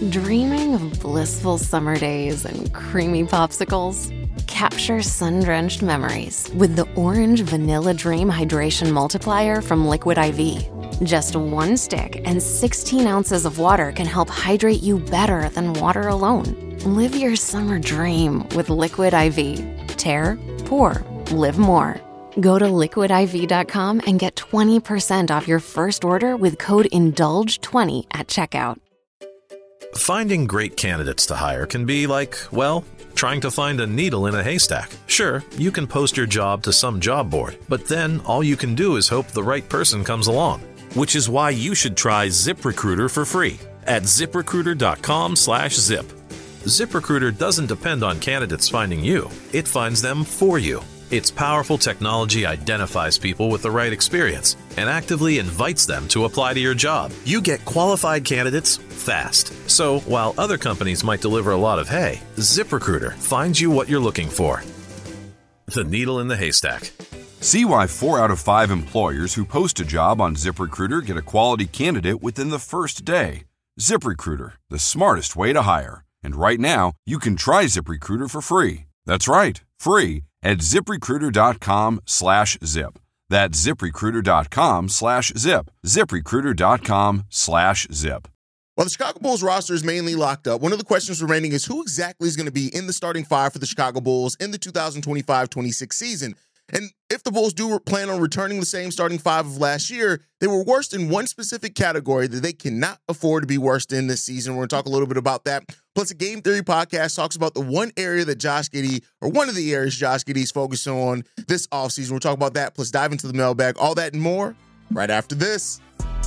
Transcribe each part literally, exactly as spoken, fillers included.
Dreaming of blissful summer days and creamy popsicles? Capture sun-drenched memories with the Orange Vanilla Dream Hydration Multiplier from Liquid I V. Just one stick and sixteen ounces of water can help hydrate you better than water alone. Live your summer dream with Liquid I V. Tear, pour, live more. Go to liquid I V dot com and get twenty percent off your first order with code indulge twenty at checkout. Finding great candidates to hire can be like, well, trying to find a needle in a haystack. Sure, you can post your job to some job board, but then all you can do is hope the right person comes along. Which is why you should try ZipRecruiter for free at zip recruiter dot com slash zip. ZipRecruiter doesn't depend on candidates finding you. It finds them for you. Its powerful technology identifies people with the right experience and actively invites them to apply to your job. You get qualified candidates fast. So while other companies might deliver a lot of hay, ZipRecruiter finds you what you're looking for. The needle in the haystack. See why four out of five employers who post a job on ZipRecruiter get a quality candidate within the first day. ZipRecruiter, the smartest way to hire. And right now, you can try ZipRecruiter for free. That's right, free at zip recruiter dot com slash zip. That's zip recruiter dot com slash zip. zip recruiter dot com slash zip. While the Chicago Bulls roster is mainly locked up, one of the questions remaining is who exactly is going to be in the starting five for the Chicago Bulls in the two thousand twenty-five twenty-six season. And if the Bulls do plan on returning the same starting five of last year, they were worst in one specific category that they cannot afford to be worst in this season. We're going to talk a little bit about that. Plus, a Game Theory podcast talks about the one area that Josh Giddey, or one of the areas Josh Giddey is focused on this offseason. We'll talk about that, plus dive into the mailbag, all that and more right after this.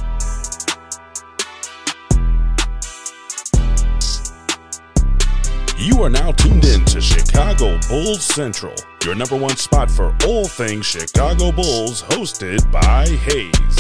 You are now tuned in to Chicago Bulls Central, your number one spot for all things Chicago Bulls, hosted by Hayes.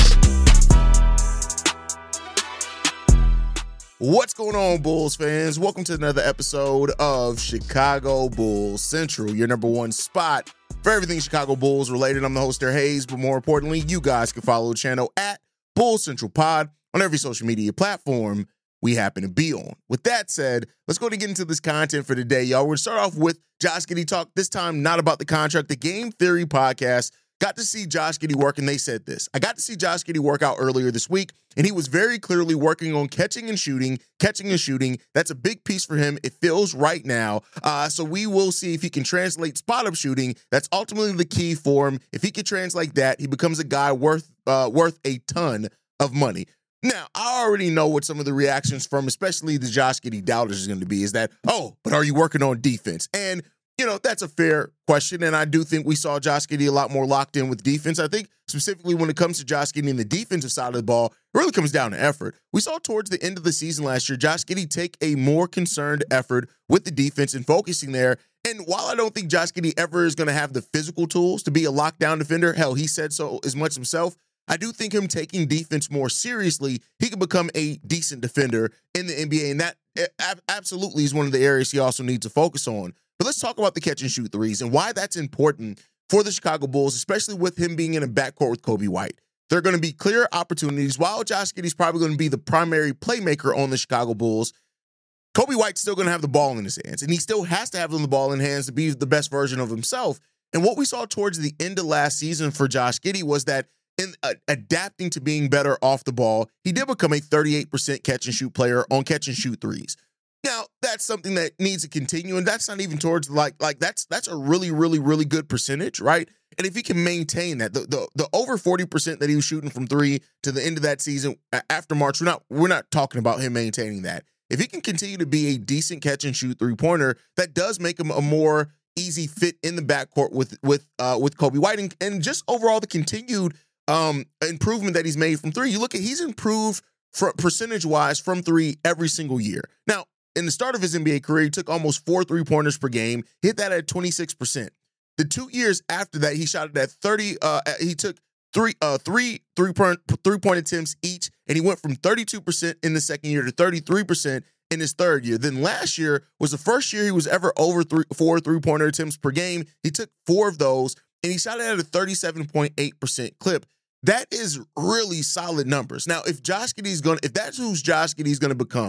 What's going on, Bulls fans? Welcome to another episode of Chicago Bulls Central, your number one spot for everything Chicago Bulls related. I'm the host there, Hayes, but more importantly, you guys can follow the channel at Bulls Central Pod on every social media platform we happen to be on. With that said, let's go to get into this content for today, y'all. We're going to start off with Josh Giddey talk, this time not about the contract. The Game Theory podcast got to see Josh Giddey work, and they said this. I got to see Josh Giddey work out earlier this week, and he was very clearly working on catching and shooting, catching and shooting. That's a big piece for him. It feels right now. Uh, so we will see if he can translate spot-up shooting. That's ultimately the key for him. If he can translate that, he becomes a guy worth uh, worth a ton of money. Now, I already know what some of the reactions from especially the Josh Giddey doubters is going to be is that, oh, but are you working on defense? And, you know, that's a fair question, and I do think we saw Josh Giddey a lot more locked in with defense. I think specifically when it comes to Josh Giddey and the defensive side of the ball, it really comes down to effort. We saw towards the end of the season last year, Josh Giddey take a more concerned effort with the defense and focusing there. And while I don't think Josh Giddey ever is going to have the physical tools to be a lockdown defender, hell, he said so as much himself, I do think him taking defense more seriously, he can become a decent defender in the N B A, and that absolutely is one of the areas he also needs to focus on. But let's talk about the catch and shoot threes and why that's important for the Chicago Bulls, especially with him being in a backcourt with Coby White. There are going to be clear opportunities. While Josh Giddey's probably going to be the primary playmaker on the Chicago Bulls, Coby White's still going to have the ball in his hands, and he still has to have the ball in hands to be the best version of himself. And what we saw towards the end of last season for Josh Giddey was that in uh, adapting to being better off the ball, he did become a thirty-eight percent catch and shoot player on catch and shoot threes. Now, that's something that needs to continue, and that's not even towards like like that's that's a really, really, really good percentage, right? And if he can maintain that, the the, the over forty percent that he was shooting from three to the end of that season after March, we're not we're not talking about him maintaining that. If he can continue to be a decent catch and shoot three pointer, that does make him a more easy fit in the backcourt with with uh, with Coby White, and, and just overall the continued um, improvement that he's made from three. You look at he's improved for percentage wise from three every single year. Now, in the start of his N B A career, he took almost four three-pointers per game, hit that at twenty-six percent. The two years after that, he shot it at thirty. Uh, he took three, uh, three three-point, three-point attempts each, and he went from thirty-two percent in the second year to thirty-three percent in his third year. Then last year was the first year he was ever over three, four three-pointer attempts per game. He took four of those, and he shot it at a thirty-seven point eight percent clip. That is really solid numbers. Now, if Josh Giddey's going, if that's who's Josh Giddey's going to become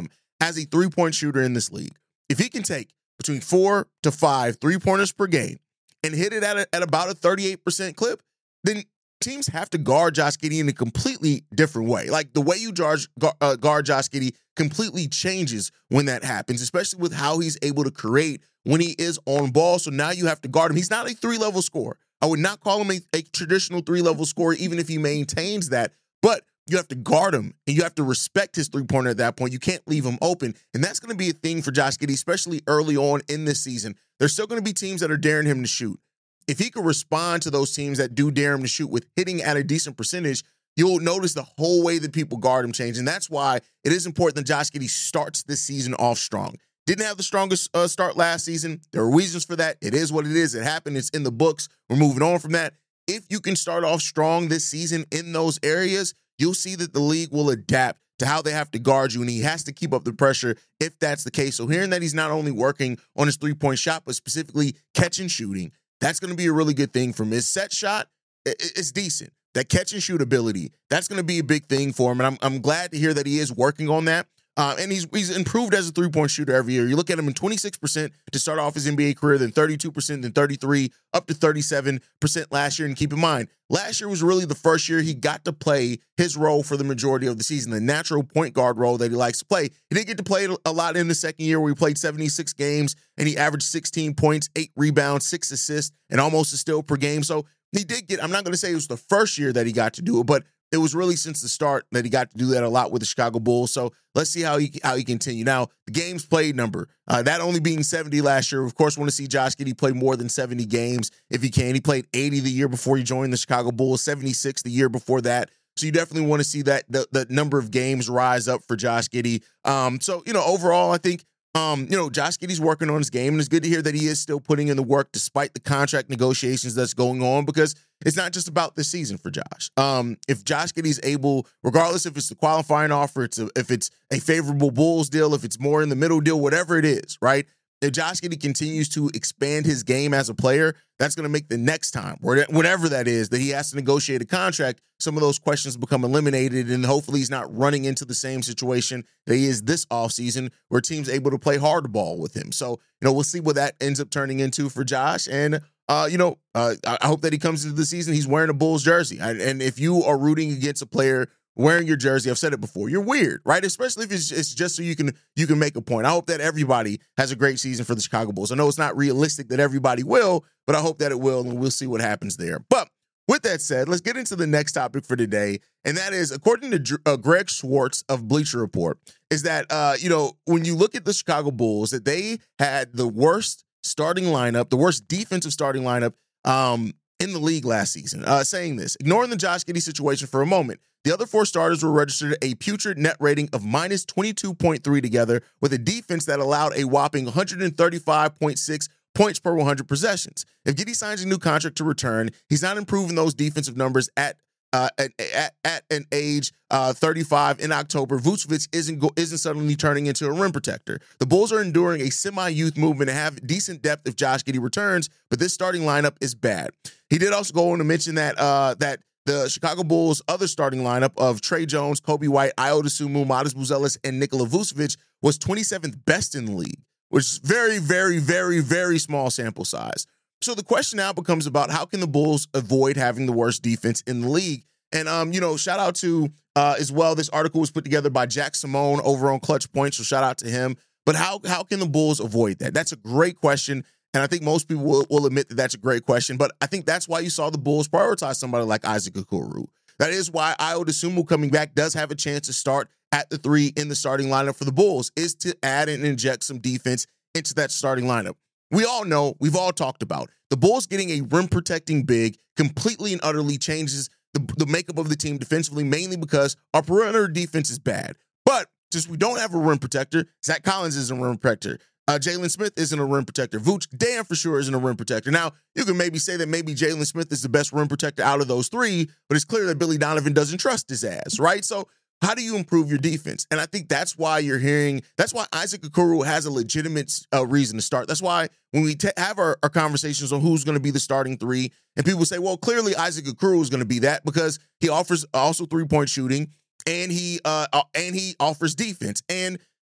as a three-point shooter in this league. If he can take between four to five three-pointers per game and hit it at, a, at about a thirty-eight percent clip, then teams have to guard Josh Giddey in a completely different way. Like the way you guard, uh, guard Josh Giddey completely changes when that happens, especially with how he's able to create when he is on ball. So now you have to guard him. He's not a three-level scorer. I would not call him a, a traditional three-level scorer, even if he maintains that. But you have to guard him, and you have to respect his three-pointer at that point. You can't leave him open. And that's going to be a thing for Josh Giddey, especially early on in this season. There's still going to be teams that are daring him to shoot. If he could respond to those teams that do dare him to shoot with hitting at a decent percentage, you'll notice the whole way that people guard him change. And that's why it is important that Josh Giddey starts this season off strong. Didn't have the strongest uh, start last season. There are reasons for that. It is what it is. It happened. It's in the books. We're moving on from that. If you can start off strong this season in those areas, you'll see that the league will adapt to how they have to guard you, and he has to keep up the pressure if that's the case. So hearing that he's not only working on his three-point shot, but specifically catch and shooting, that's going to be a really good thing for him. His set shot, it's decent. That catch and shoot ability, that's going to be a big thing for him, and I'm, I'm glad to hear that he is working on that. Uh, and he's he's improved as a three-point shooter every year. You look at him in twenty-six percent to start off his N B A career, then thirty-two percent, then thirty-three, up to thirty-seven percent last year. And keep in mind, last year was really the first year he got to play his role for the majority of the season, the natural point guard role that he likes to play. He didn't get to play a lot in the second year where he played seventy-six games, and he averaged sixteen points, eight rebounds, six assists, and almost a steal per game. So he did get, I'm not going to say it was the first year that he got to do it, but it was really since the start that he got to do that a lot with the Chicago Bulls. So let's see how he how he continue. Now, the games played number, uh, that only being seventy last year. Of course, want to see Josh Giddey play more than seventy games if he can. He played eighty the year before he joined the Chicago Bulls, seventy-six the year before that. So you definitely want to see that the, the number of games rise up for Josh Giddey. Um, so, you know, overall, I think, um, you know, Josh Giddey's working on his game, and it's good to hear that he is still putting in the work despite the contract negotiations that's going on, because it's not just about this season for Josh. Um, if Josh Giddey's able, regardless if it's the qualifying offer, it's a, if it's a favorable Bulls deal, if it's more in the middle deal, whatever it is, right? If Josh Giddey continues to expand his game as a player, that's going to make the next time, whatever that is, that he has to negotiate a contract, some of those questions become eliminated, and hopefully he's not running into the same situation that he is this offseason where teams able to play hardball with him. So, you know, we'll see what that ends up turning into for Josh. And, uh, you know, uh, I hope that he comes into the season, he's wearing a Bulls jersey. And if you are rooting against a player wearing your jersey, I've said it before, you're weird, right? Especially if it's, it's just so you can you can make a point. I hope that everybody has a great season for the Chicago Bulls. I know it's not realistic that everybody will, but I hope that it will, and we'll see what happens there. But with that said, let's get into the next topic for today, and that is, according to uh, Greg Schwartz of Bleacher Report, is that, uh, you know, when you look at the Chicago Bulls, that they had the worst starting lineup, the worst defensive starting lineup um, in the league last season. Uh, saying this, ignoring the Josh Giddey situation for a moment, the other four starters were registered a putrid net rating of minus twenty-two point three together, with a defense that allowed a whopping one hundred thirty-five point six points per one hundred possessions. If Giddey signs a new contract to return, he's not improving those defensive numbers at uh, at, at, at an age uh, thirty-five in October. Vucevic isn't go, isn't suddenly turning into a rim protector. The Bulls are enduring a semi-youth movement and have decent depth if Josh Giddey returns, but this starting lineup is bad. He did also go on to mention that uh, that the Chicago Bulls' other starting lineup of Trey Jones, Kobe White, Ayo Dosunmu, Matas Buzelis, and Nikola Vucevic was twenty-seventh best in the league, which is very, very, very, very small sample size. So the question now becomes about how can the Bulls avoid having the worst defense in the league? And, um, you know, shout out to, uh, as well, this article was put together by Jack Simone over on Clutch Point, so shout out to him. But how how can the Bulls avoid that? That's a great question. And I think most people will, will admit that that's a great question. But I think that's why you saw the Bulls prioritize somebody like Isaac Okoro. That is why Ayo Dosunmu coming back does have a chance to start at the three in the starting lineup for the Bulls, is to add and inject some defense into that starting lineup. We all know, we've all talked about, the Bulls getting a rim-protecting big completely and utterly changes the, the makeup of the team defensively, mainly because our perimeter defense is bad. But since we don't have a rim protector, Zach Collins isn't a rim protector. Uh, Jalen Smith isn't a rim protector. Vooch, damn for sure, isn't a rim protector. Now, you can maybe say that maybe Jalen Smith is the best rim protector out of those three, but it's clear that Billy Donovan doesn't trust his ass, right? So how do you improve your defense? And I think that's why you're hearing, that's why Isaac Okoro has a legitimate uh, reason to start. That's why when we t- have our, our conversations on who's going to be the starting three, and people say, well, clearly Isaac Okoro is going to be that because he offers also three-point shooting, and he uh, uh, and he offers defense. And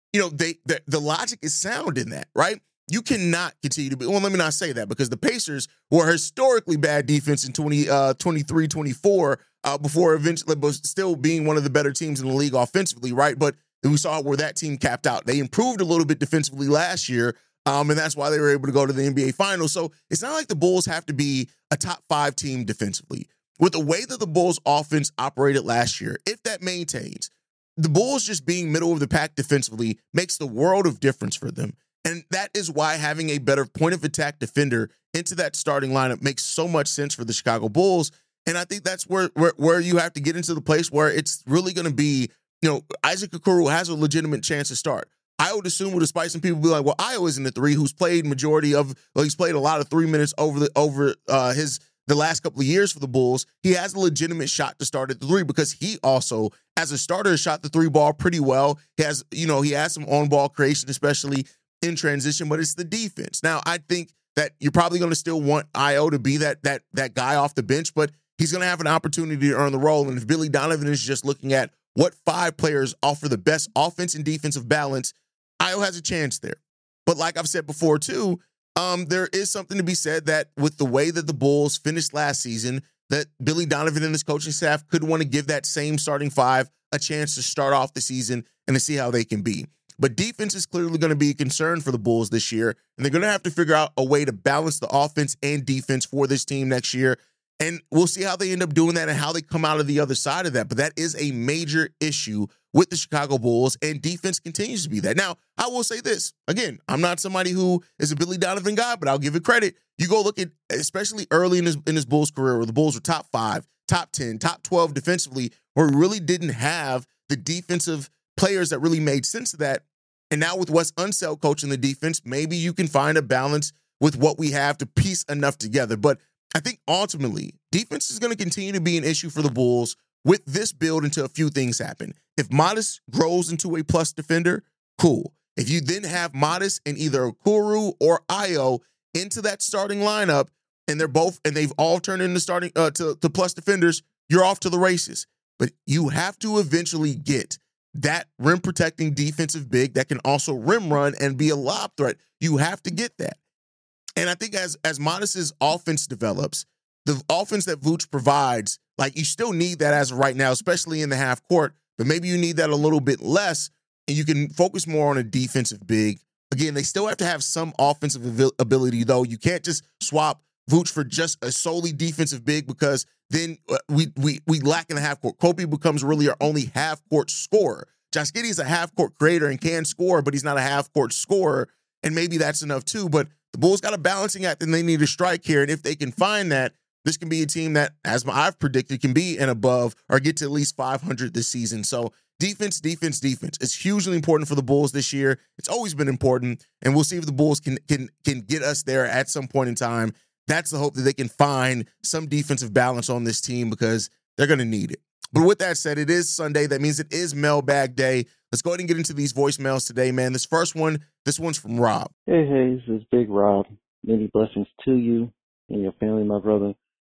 you know, they the, the logic is sound in that, right? You cannot continue to be, well, let me not say that, because the Pacers were historically bad defense in twenty, uh, twenty-three, twenty-four, uh, before eventually, but still being one of the better teams in the league offensively, right? But we saw where that team capped out. They improved a little bit defensively last year, um, and that's why they were able to go to the N B A Finals. So it's not like the Bulls have to be a top five team defensively. With the way that the Bulls offense operated last year, if that maintains, the Bulls just being middle of the pack defensively makes the world of difference for them. And that is why having a better point of attack defender into that starting lineup makes so much sense for the Chicago Bulls. And I think that's where where, where you have to get into the place where it's really going to be, you know, Isaac Okoro has a legitimate chance to start. I would assume, despite some people be like, well, Iowa's in the three, who's played majority of, well, he's played a lot of three minutes over the over uh, his the last couple of years for the Bulls. He has a legitimate shot to start at the three because he also, as a starter, shot the three ball pretty well. He has, you know, he has some on-ball creation, especially in transition, but it's the defense. Now, I think that you're probably going to still want Io to be that that that guy off the bench, but he's going to have an opportunity to earn the role. And if Billy Donovan is just looking at what five players offer the best offense and defensive balance, Io has a chance there. But like I've said before, too, um, there is something to be said that with the way that the Bulls finished last season, that Billy Donovan and his coaching staff could want to give that same starting five a chance to start off the season and to see how they can be. But defense is clearly going to be a concern for the Bulls this year, and they're going to have to figure out a way to balance the offense and defense for this team next year. And we'll see how they end up doing that and how they come out of the other side of that. But that is a major issue with the Chicago Bulls, and defense continues to be that. Now, I will say this. Again, I'm not somebody who is a Billy Donovan guy, but I'll give it credit. You go look at, especially early in his, in his Bulls career, where the Bulls were top five, top ten, top twelve defensively, where we really didn't have the defensive players that really made sense of that. And now with Wes Unseld coaching the defense, maybe you can find a balance with what we have to piece enough together. But I think ultimately, defense is going to continue to be an issue for the Bulls with this build until a few things happen. If Modest grows into a plus defender, cool. If you then have Modest and either Okoro or Io into that starting lineup, and they're both, and they've all turned into starting uh, to, to plus defenders, you're off to the races. But you have to eventually get that rim protecting defensive big that can also rim run and be a lob threat. You have to get that. And I think as as Modest's offense develops, the offense that Vooch provides, like, you still need that as of right now, especially in the half court, but maybe you need that a little bit less, and you can focus more on a defensive big. Again, they still have to have some offensive ability, though. You can't just swap Vooch for just a solely defensive big, because then we we we lack in the half court. Kobe becomes really our only half court scorer. Josh Giddey is a half court creator and can score, but he's not a half court scorer, and maybe that's enough too. But the Bulls got a balancing act, and they need a strike here. And if they can find that, this can be a team that, as I've predicted, can be and above or get to at least five hundred this season. So defense, defense, defense. It's hugely important for the Bulls this year. It's always been important, and we'll see if the Bulls can can can get us there at some point in time. That's the hope, that they can find some defensive balance on this team, because they're going to need it. But with that said, it is Sunday. That means it is mailbag day. Let's go ahead and get into these voicemails today, man. This first one, this one's from Rob. Hey, hey, this is Big Rob. Many blessings to you and your family, my brother.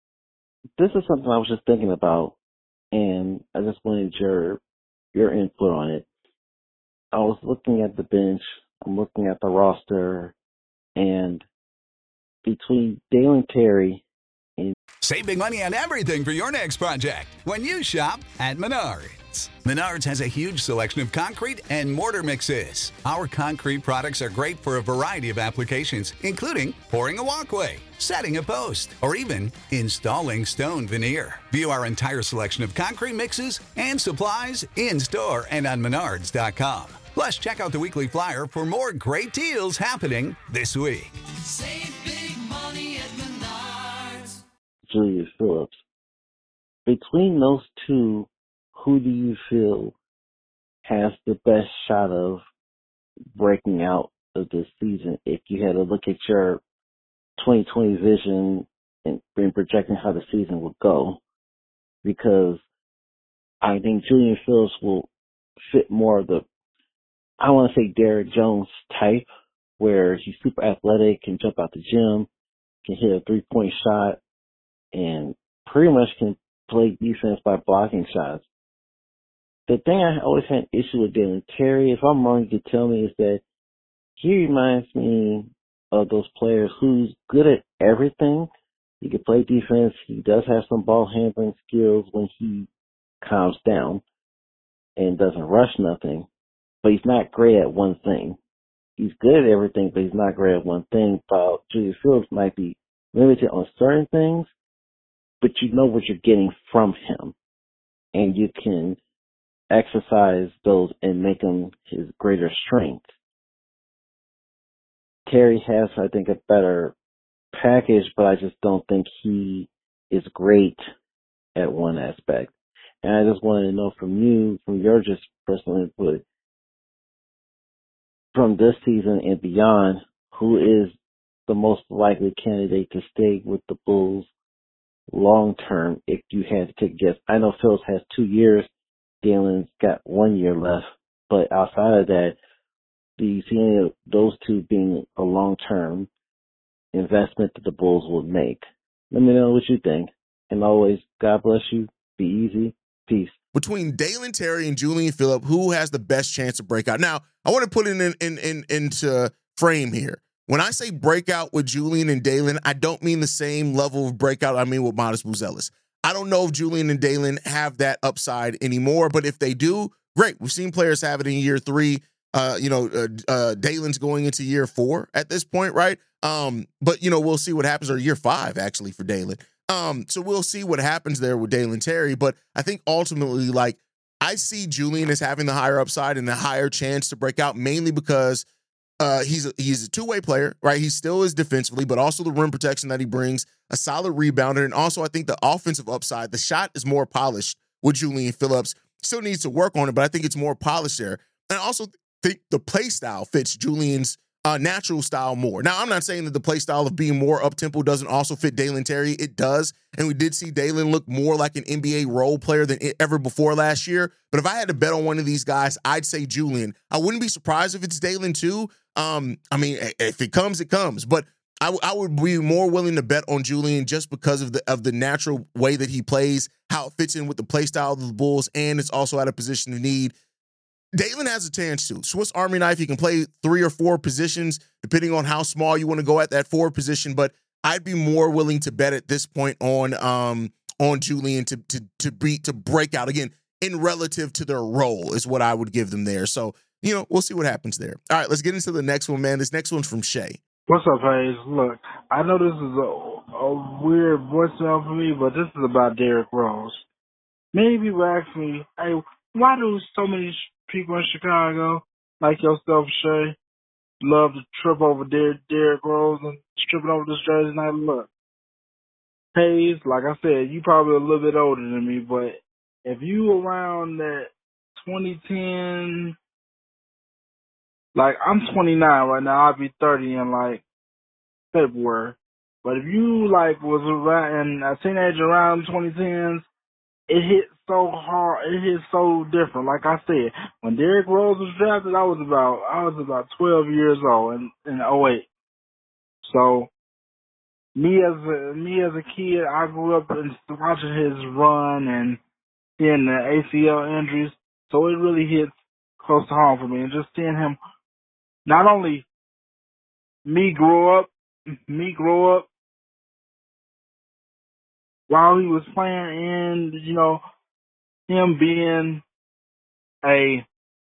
This is something I was just thinking about, and I just wanted your your input on it. I was looking at the bench. I'm looking at the roster, and between Dalen Terry and... Save big money on everything for your next project when you shop at Menards. Menards has a huge selection of concrete and mortar mixes. Our concrete products are great for a variety of applications, including pouring a walkway, setting a post, or even installing stone veneer. View our entire selection of concrete mixes and supplies in-store and on menards dot com. Plus, check out the weekly flyer for more great deals happening this week. Save big money at Menards. Julius Phillips. Between those two, who do you feel has the best shot of breaking out of this season? If you had to look at your twenty twenty vision and been projecting how the season will go, because I think Julius Phillips will fit more of the, I want to say, Derrick Jones type, where he's super athletic, can jump out the gym, can hit a three-point shot, and pretty much can play defense by blocking shots. the thing I always had an issue with Dalen Terry, if I'm wrong, you could tell me, is that he reminds me of those players who's good at everything. He can play defense. He does have some ball handling skills when he calms down and doesn't rush nothing, but he's not great at one thing. He's good at everything, but he's not great at one thing. While Julius Phillips might be limited on certain things, but you know what you're getting from him, and you can exercise those and make them his greater strength. Terry has, I think, a better package, but I just don't think he is great at one aspect. And I just wanted to know from you, from your just personal input, from this season and beyond, who is the most likely candidate to stay with the Bulls long term if you had to take a guess? I know Phillips has two years. Dalen's got one year left. But outside of that, do you see any of those two being a long-term investment that the Bulls would make? Let me know what you think. And always, God bless you. Be easy. Peace. Between Dalen Terry and Julian Phillips, who has the best chance to break out? Now, I want to put it in, in, in, into frame here. When I say breakout with Julian and Dalen, I don't mean the same level of breakout I mean with Modest Buzelis. I don't know if Julian and Dalen have that upside anymore, but if they do, great. We've seen players have it in year three. Uh, you know, uh, uh, Dalen's going into year four at this point, right? Um, but, you know, we'll see what happens, or year five, actually, for Dalen. Um, so we'll see what happens there with Dalen Terry. But I think ultimately, like, I see Julian as having the higher upside and the higher chance to break out, mainly because uh, he's a, he's a two-way player, right? He still is defensively, but also the rim protection that he brings, a solid rebounder. And also, I think the offensive upside, the shot is more polished with Julian Phillips. Still needs to work on it, but I think it's more polished there. And I also think the play style fits Julian's uh, natural style more. Now, I'm not saying that the play style of being more up-tempo doesn't also fit Dalen Terry. It does, and we did see Dalen look more like an N B A role player than ever before last year. But if I had to bet on one of these guys, I'd say Julian. I wouldn't be surprised if it's Dalen too. Um, I mean, if it comes, it comes. But I, w- I would be more willing to bet on Julian just because of the of the natural way that he plays, how it fits in with the play style of the Bulls, and it's also at a position of need. Dalen has a chance to. Swiss Army knife, he can play three or four positions, depending on how small you want to go at that forward position. But I'd be more willing to bet at this point on um, on Julian to to to be to break out again in relative to their role is what I would give them there. So, you know, we'll see what happens there. All right, let's get into the next one, man. This next one's from Shay. What's up, Hayes? Look, I know this is a, a weird voicemail for me, but this is about Derrick Rose. Many people ask me, hey, why do so many people in Chicago, like yourself, Shay, love to trip over Der- Derrick Rose and tripping over this jersey? And I look, Hayes, like I said, you probably a little bit older than me, but if you around that twenty ten, like I'm twenty-nine right now, I'll be thirty in like February. But if you like was around a teenager around twenty tens, it hit so hard, it hit so different. Like I said, when Derrick Rose was drafted, I was about I was about twelve years old in in oh eight. So me as a me as a kid, I grew up and watching his run and seeing the A C L injuries. So it really hits close to home for me, and just seeing him, not only me grow up, me grow up while he was playing, and, you know, him being a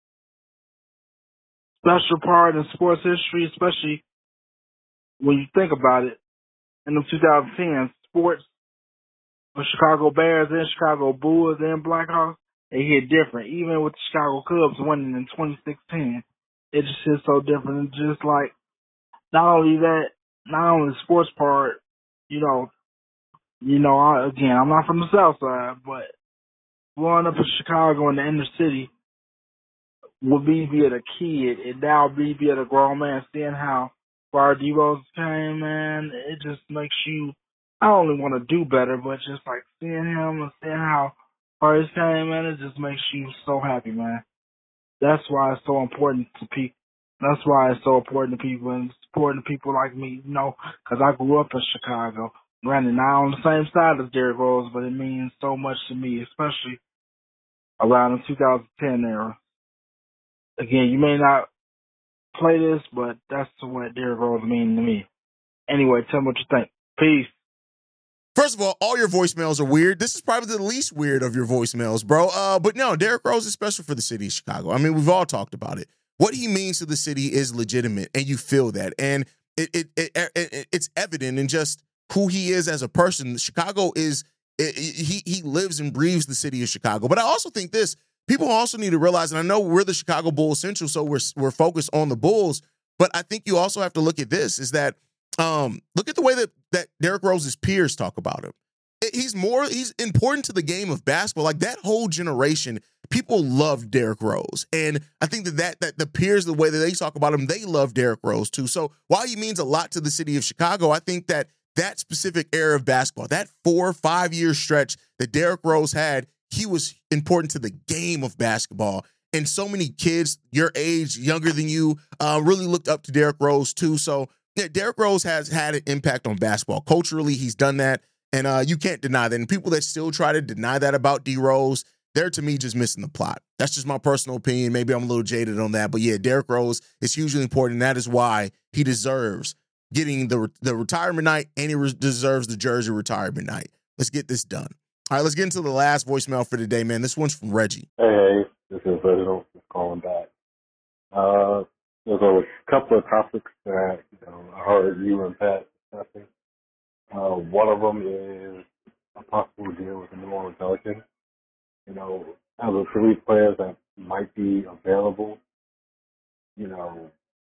special part in sports history, especially when you think about it, in the twenty tens, sports for Chicago Bears and Chicago Bulls and Blackhawks, they hit different. Even with the Chicago Cubs winning in twenty sixteen, it just hit so different. It's just like, not only that, not only the sports part, you know, you know, I, again, I'm not from the South Side, but growing up in Chicago in the inner city, with me being a kid, and now me being a grown man, seeing how far D Rose came, man, it just makes you not only want to do better, but just like seeing him and seeing how far he came, man, it just makes you so happy, man. That's why it's so important to people. That's why it's so important to people, and it's important to people like me, you know, because I grew up in Chicago. Granted, not on the same side as Derrick Rose, but it means so much to me, especially around the two thousand ten era. Again, you may not play this, but that's what Derrick Rose means to me. Anyway, tell me what you think. Peace. First of all, all your voicemails are weird. This is probably the least weird of your voicemails, bro. Uh, but no, Derrick Rose is special for the city of Chicago. I mean, we've all talked about it. What he means to the city is legitimate, and you feel that. And it, it, it, it it's evident in just who he is as a person. Chicago is, it, he, he lives and breathes the city of Chicago. But I also think this, people also need to realize, and I know we're the Chicago Bulls Central, so we're, we're focused on the Bulls, but I think you also have to look at this, is that Um, look at the way that, that Derrick Rose's peers talk about him. He's more, he's important to the game of basketball. Like that whole generation, people love Derrick Rose. And I think that, that, that the peers, the way that they talk about him, they love Derrick Rose too. So while he means a lot to the city of Chicago, I think that that specific era of basketball, that four or five year stretch that Derrick Rose had, he was important to the game of basketball. And so many kids your age, younger than you, uh, really looked up to Derrick Rose too. So yeah, Derrick Rose has had an impact on basketball. Culturally, he's done that, and uh, you can't deny that. And people that still try to deny that about D. Rose, they're, to me, just missing the plot. That's just my personal opinion. Maybe I'm a little jaded on that. But, yeah, Derrick Rose is hugely important, and that is why he deserves getting the, the retirement night, and he re- deserves the jersey retirement night. Let's get this done. All right, let's get into the last voicemail for today, man. This one's from Reggie. Hey, this is Reginald just calling back. Uh, There's a couple of topics that you know, I heard you and Pat discussing. Uh, one of them is a possible deal with the New Orleans Pelicans. You know, as a three players that might be available, you know,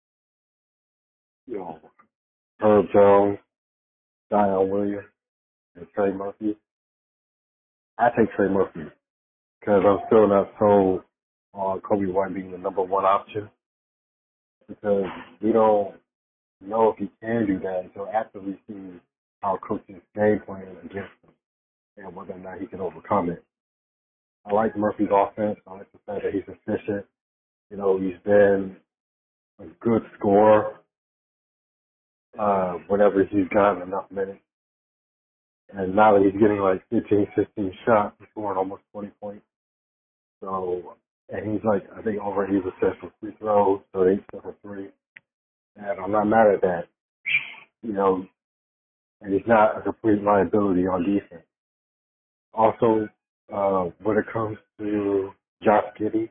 you know, Herb Jones, Zion Williams, and Trey Murphy. I take Trey Murphy because I'm still not sold on Kobe White being the number one option. Because we don't know if he can do that until after we see our coach's game plan against him and whether or not he can overcome it. I like Murphy's offense. I like the fact that he's efficient. You know, he's been a good scorer uh, whenever he's gotten enough minutes. And now that he's getting like fifteen, sixteen shots, he's scoring almost twenty points. So, and he's like, I think over eight assists for free throws, so eight for three. And I'm not mad at that. You know, and he's not a complete liability on defense. Also, uh, when it comes to Josh Giddey,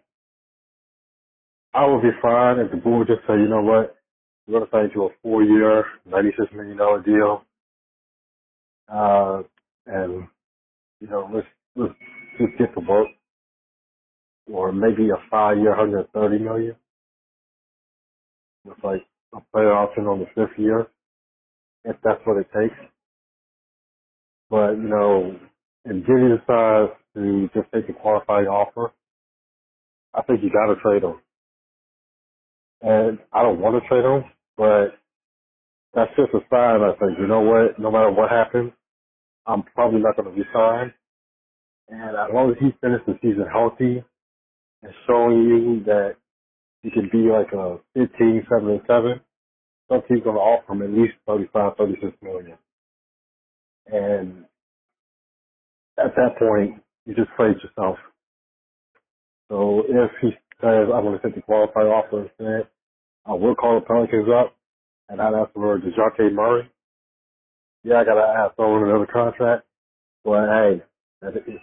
I would be fine if the Bulls just say, you know what, we're going to sign you a four-year, ninety-six million dollars deal. Uh, and, you know, let's, let's just get to work. Or maybe a five-year, one hundred thirty million dollars with like a player option on the fifth year, if that's what it takes. But, you know, if Giddey decides to just take a qualifying offer, I think you got to trade him. And I don't want to trade him, but that's just a sign. I think, you know what, no matter what happens, I'm probably not going to resign. And as long as he finishes the season healthy, and showing you that he can be like a fifteen, seven, and seven, some team's going to offer him at least thirty-five, thirty-six million. And at that point, you just played yourself. So if he says, I'm going to take the qualifying offer instead, I will call the Pelicans up and I'd ask for DeJounte Murray. Yeah, I got to ask for another contract, but hey, that is,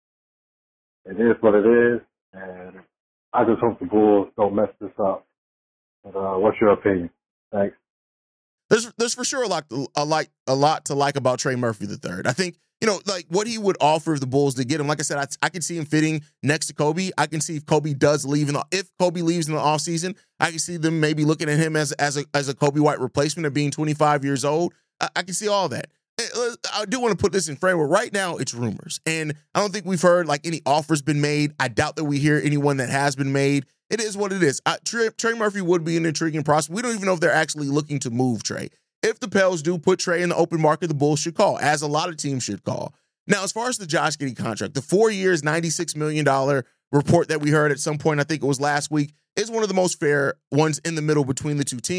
it is what it is. And I just hope the Bulls don't mess this up. But, uh, what's your opinion? Thanks. There's there's for sure a lot a like a lot to like about Trey Murphy the third. I think, you know, like what he would offer the Bulls to get him. Like I said, I, I can see him fitting next to Kobe. I can see if Kobe does leave in the, if Kobe leaves in the offseason, I can see them maybe looking at him as as a as a Kobe White replacement of being twenty-five years old. I, I can see all that. I do want to put this in framework. Right now, it's rumors. And I don't think we've heard like any offers been made. I doubt that we hear anyone that has been made. It is what it is. I, Trey, Trey Murphy would be an intriguing prospect. We don't even know if they're actually looking to move Trey. If the Pels do put Trey in the open market, the Bulls should call, as a lot of teams should call. Now, as far as the Josh Giddey contract, the four years, ninety-six million dollars report that we heard at some point, I think it was last week, is one of the most fair ones in the middle between the two teams.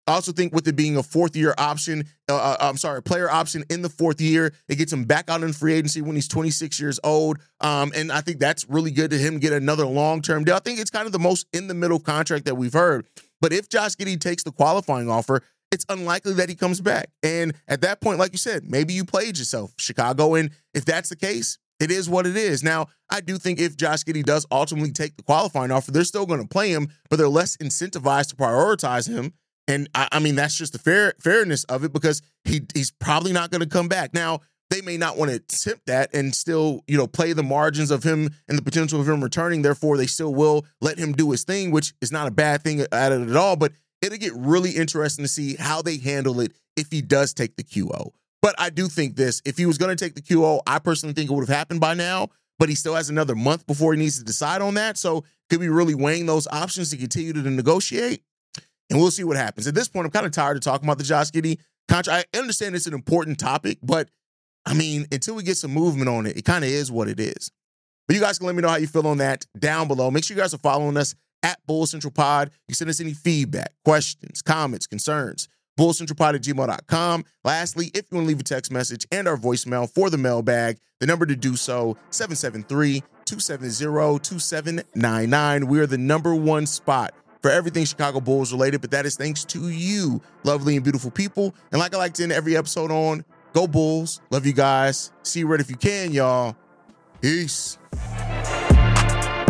I also think with it being a fourth-year option, uh, I'm sorry, a player option in the fourth year, it gets him back out in free agency when he's twenty-six years old. Um, and I think that's really good to him get another long-term deal. I think it's kind of the most in-the-middle contract that we've heard. But if Josh Giddey takes the qualifying offer, it's unlikely that he comes back. And at that point, like you said, maybe you played yourself, Chicago. And if that's the case, it is what it is. Now, I do think if Josh Giddey does ultimately take the qualifying offer, they're still going to play him, but they're less incentivized to prioritize him. And I, I mean, that's just the fair fairness of it because he he's probably not going to come back. Now, they may not want to attempt that and still, you know, play the margins of him and the potential of him returning. Therefore, they still will let him do his thing, which is not a bad thing at it at all. But it'll get really interesting to see how they handle it if he does take the Q O. But I do think this, if he was going to take the Q O, I personally think it would have happened by now, but he still has another month before he needs to decide on that. So could be really weighing those options to continue to negotiate. And we'll see what happens. At this point, I'm kind of tired of talking about the Josh Giddey contract. I understand it's an important topic, but I mean, until we get some movement on it, it kind of is what it is. But you guys can let me know how you feel on that down below. Make sure you guys are following us at Bull Central Pod. You can send us any feedback, questions, comments, concerns. bull central pod at gmail dot com. Lastly, if you want to leave a text message and our voicemail for the mailbag, the number to do so, seven seven three, two seven zero, two seven nine nine. We are the number one spot for everything Chicago Bulls related, but that is thanks to you, lovely and beautiful people. And like I like to end every episode on, go Bulls. Love you guys. See you right if you can, y'all. Peace.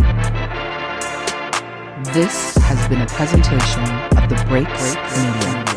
This has been a presentation of the Break Break Media.